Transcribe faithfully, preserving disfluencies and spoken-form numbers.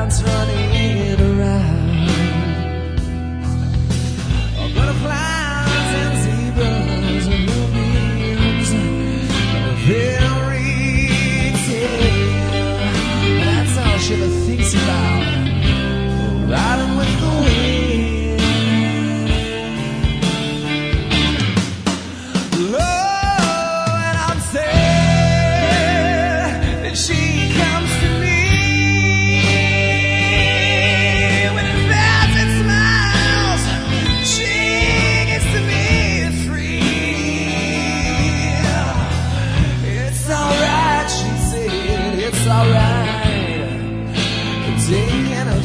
dance running around. Oh, butterflies and zebras and moonbeams and a fairy tale. That's all she ever thinks about, riding with the wind. Love, and I'm sad that she comes to me. It's alright, taking a